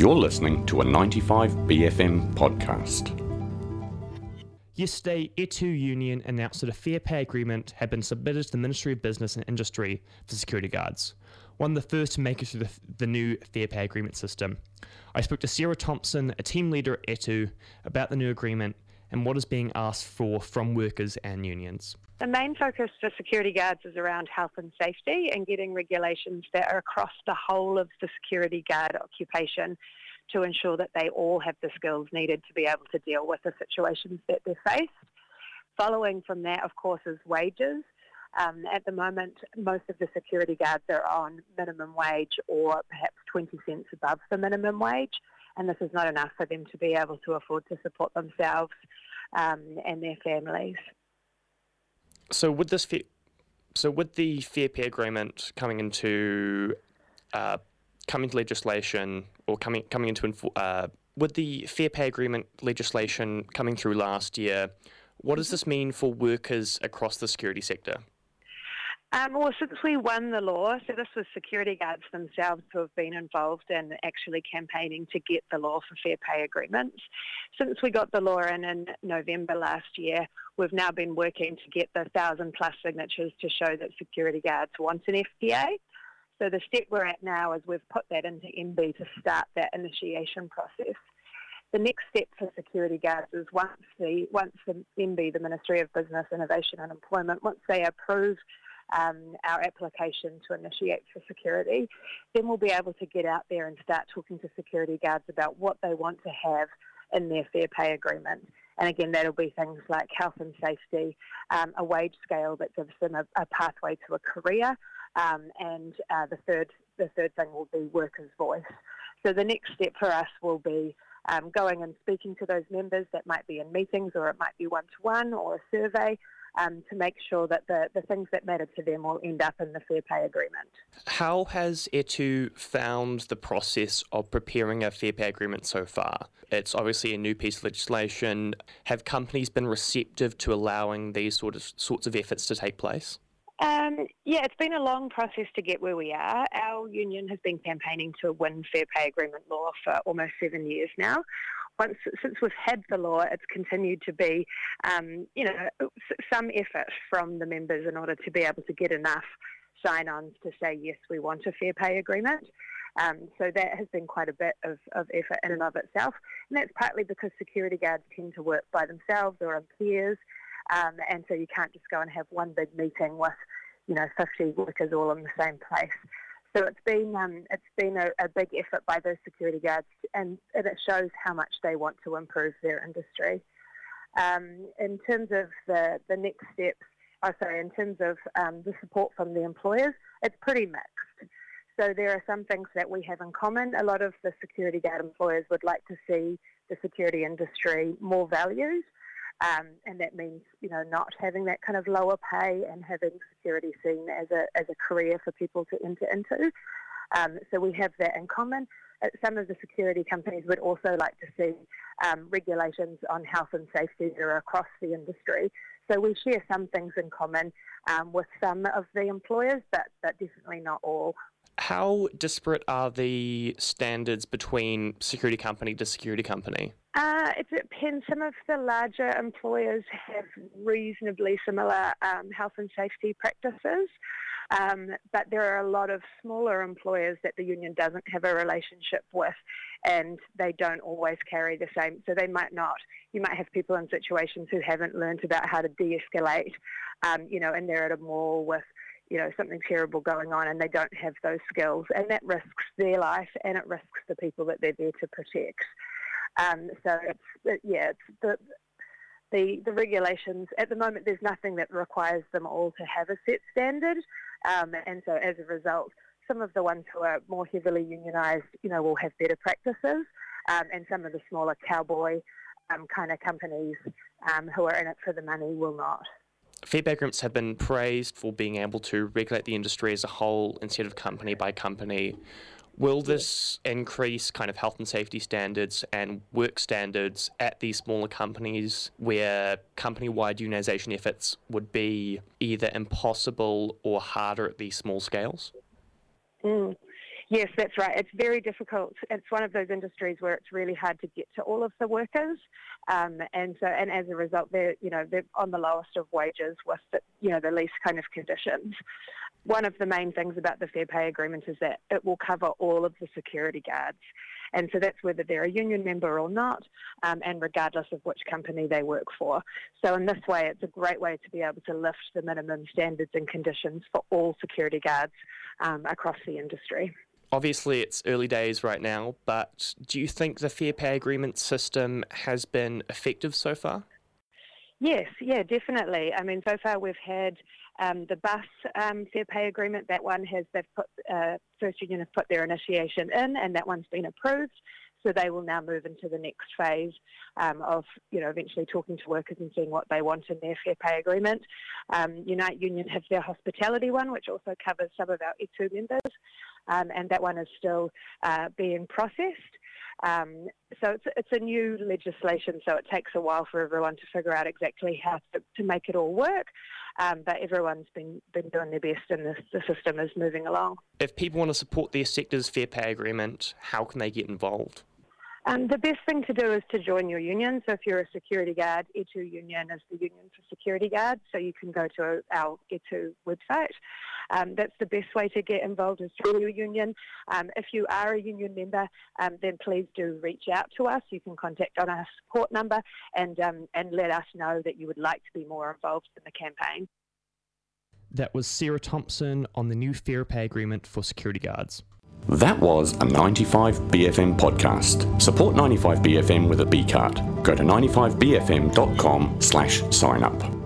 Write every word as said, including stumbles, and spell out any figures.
You're listening to a ninety-five B F M podcast. Yesterday, E T U Union announced that a fair pay agreement had been submitted to the Ministry of Business and Industry for security guards, one of the first to make it through the, the new fair pay agreement system. I spoke to Sarah Thompson, a team leader at E T U, about the new agreement and what is being asked for from workers and unions. The main focus for security guards is around health and safety and getting regulations that are across the whole of the security guard occupation to ensure that they all have the skills needed to be able to deal with the situations that they're faced. Following from that, of course, is wages. Um, at the moment, most of the security guards are on minimum wage or perhaps twenty cents above the minimum wage, and this is not enough for them to be able to afford to support themselves um, and their families. So with this, fa- so with the fair pay agreement coming into uh, coming to legislation or coming coming into info- uh, with the fair pay agreement legislation coming through last year, what does this mean for workers across the security sector? Um, well, since we won the law, so this was security guards themselves who have been involved in actually campaigning to get the law for fair pay agreements. Since we got the law in in November last year, we've now been working to get the thousand plus signatures to show that security guards want an F P A. So the step we're at now is we've put that into M B to start that initiation process. The next step for security guards is once the once the M B, the Ministry of Business, Innovation and Employment, once they approve um, our application to initiate for security, then we'll be able to get out there and start talking to security guards about what they want to have in their fair pay agreement. And again, that'll be things like health and safety, um, a wage scale that gives them a, a pathway to a career, um, and uh, the third the third thing will be workers' voice. So the next step for us will be um, going and speaking to those members that might be in meetings, or it might be one-to-one or a survey, um, to make sure that the, the things that matter to them will end up in the fair pay agreement. How has E T U found the process of preparing a fair pay agreement so far? It's obviously a new piece of legislation. Have companies been receptive to allowing these sort of sorts of efforts to take place? Um, yeah, it's been a long process to get where we are. Our union has been campaigning to win fair pay agreement law for almost seven years now. Once since we've had the law, it's continued to be, um, you know, some effort from the members in order to be able to get enough sign-ons to say, yes, we want a fair pay agreement. Um, so that has been quite a bit of, of effort in and of itself. And that's partly because security guards tend to work by themselves or in pairs. Um, and so you can't just go and have one big meeting with, you know, fifty workers all in the same place. So it's been um, it's been a, a big effort by those security guards, and, and it shows how much they want to improve their industry. Um, in terms of the, the next steps, oh, sorry, in terms of um, the support from the employers, it's pretty mixed. So there are some things that we have in common. A lot of the security guard employers would like to see the security industry more valued. Um, and that means, you know, not having that kind of lower pay and having security seen as a as a career for people to enter into. Um, so we have that in common. Uh, some of the security companies would also like to see um, regulations on health and safety that are across the industry. So we share some things in common um, with some of the employers, but, but definitely not all. How disparate are the standards between security company to security company? Uh, it depends. Some of the larger employers have reasonably similar um, health and safety practices, um, but there are a lot of smaller employers that the union doesn't have a relationship with, and they don't always carry the same. So they might not. You might have people in situations who haven't learned about how to de-escalate, um, you know, and they're at a mall with, you know, something terrible going on and they don't have those skills, and that risks their life and it risks the people that they're there to protect. Um, so, it's, yeah, it's the, the the regulations, at the moment there's nothing that requires them all to have a set standard, um, and so as a result, some of the ones who are more heavily unionised, you know, will have better practices, um, and some of the smaller cowboy um, kind of companies um, who are in it for the money will not. Fair pay agreements have been praised for being able to regulate the industry as a whole instead of company by company. Will this increase kind of health and safety standards and work standards at these smaller companies where company-wide unionisation efforts would be either impossible or harder at these small scales? Mm. Yes, that's right. It's very difficult. It's one of those industries where it's really hard to get to all of the workers, um, and so and as a result, they're you know they're on the lowest of wages with the, you know the least kind of conditions. One of the main things about the Fair Pay Agreement is that it will cover all of the security guards, and so that's whether they're a union member or not, um, and regardless of which company they work for. So in this way, it's a great way to be able to lift the minimum standards and conditions for all security guards um, across the industry. Obviously, it's early days right now, but do you think the Fair Pay Agreement system has been effective so far? Yes, yeah, definitely. I mean, so far we've had um, the bus um, Fair Pay Agreement. That one has, they've put, uh, First Union have put their initiation in, and that one's been approved. So they will now move into the next phase um, of, you know, eventually talking to workers and seeing what they want in their Fair Pay Agreement. Um, Unite Union have their hospitality one, which also covers some of our E two members, um, and that one is still uh, being processed. Um, so it's, it's a new legislation, so it takes a while for everyone to figure out exactly how to, to make it all work. Um, but everyone's been, been doing their best, and the, the system is moving along. If people want to support their sector's Fair Pay Agreement, how can they get involved? Um, the best thing to do is to join your union. So if you're a security guard, E two Union is the union for security guards, so you can go to our E two website. Um, that's the best way to get involved, is through your union. Um, if you are a union member, um, then please do reach out to us. You can contact on our support number and, um, and let us know that you would like to be more involved in the campaign. That was Sarah Thompson on the new Fair Pay Agreement for security guards. That was a ninety-five B F M podcast. Support ninety-five B F M with a B card. Go to ninety-five B F M dot com slash sign up.